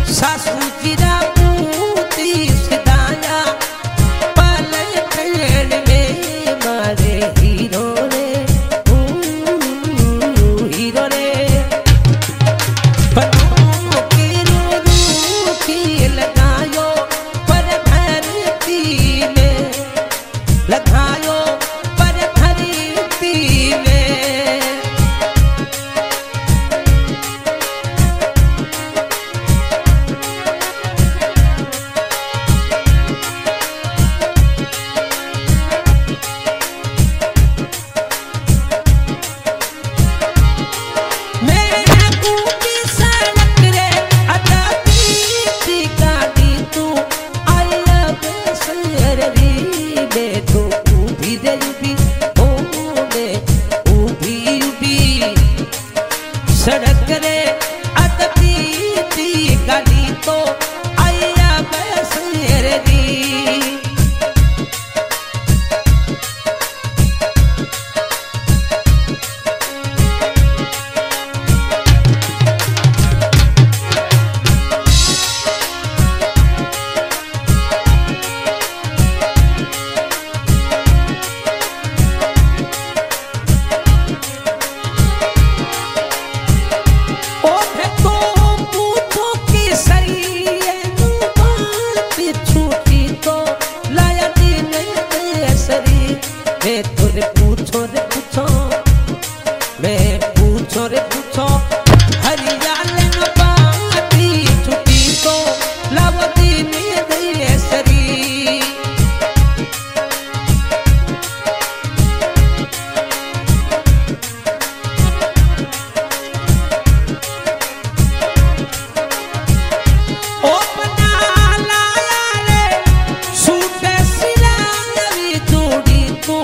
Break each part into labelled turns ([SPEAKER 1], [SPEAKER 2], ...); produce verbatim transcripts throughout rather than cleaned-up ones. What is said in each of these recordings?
[SPEAKER 1] सासू जीरा पूती सदाया पल खैर में मारे हीरो रे हीरो रे बनों के रूखी लगायो पर धरती में लगायो पर धरती में सड़क रे अदबी ती गाड़ी तो आया बस दी मैं तुझे पूछो रे पूछो मैं पूछो रे पूछो हरियाले न पाती छुट्टी तो लावती ने दे सरी ओ बना लाया रे सूट सिलाई जोड़ी तो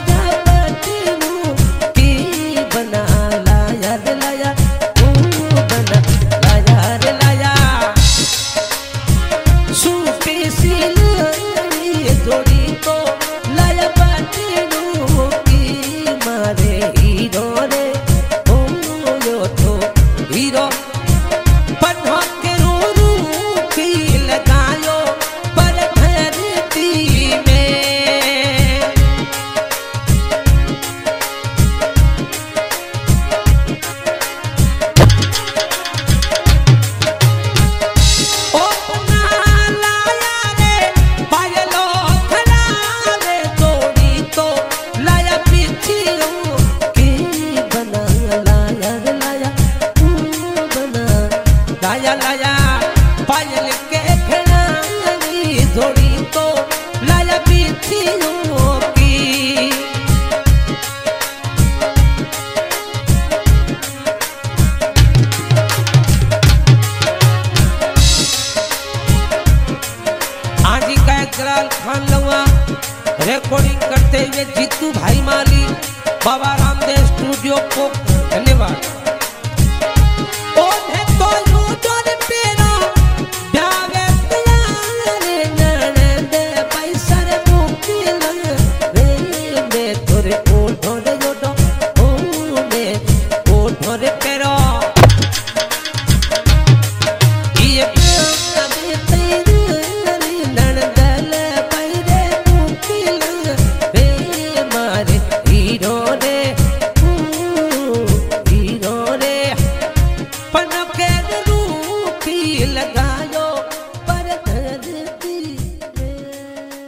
[SPEAKER 1] लाया लाया पायल के खिलाड़ी जोड़ी तो लाया बिछियों की आज का इकरार खान लवा रिकॉर्डिंग करते हुए जीतू भाई माली बाबा रामदेव स्टूडियो को धन्यवाद। लगायो